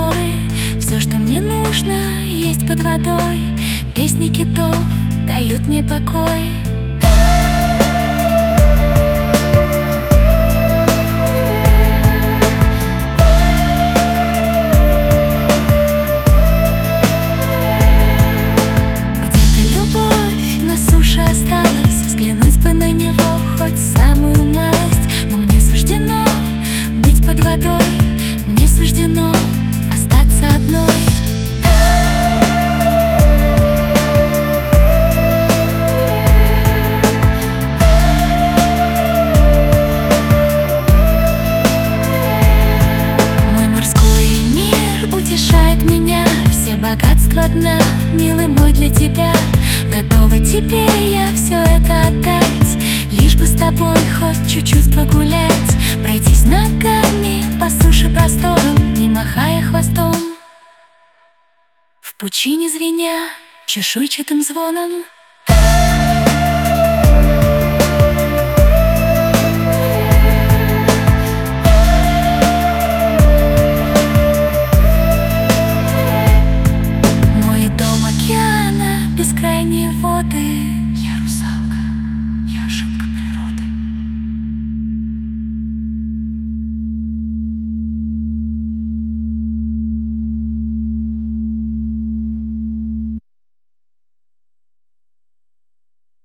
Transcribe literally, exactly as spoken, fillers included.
просторы. Все, что мне нужно, есть под водой. Песни китов дают мне покой. Где-то любовь на суше осталась, взглянуть бы на него хоть самую малость. Но мне суждено быть под водой, мне суждено остаться одной. Утешает меня все богатства дна, милый мой, для тебя. Готова теперь я все это отдать, лишь бы с тобой хоть чуть-чуть погулять, пройтись ногами по суше просторам, не махая хвостом. В пучине звеня чешуйчатым звоном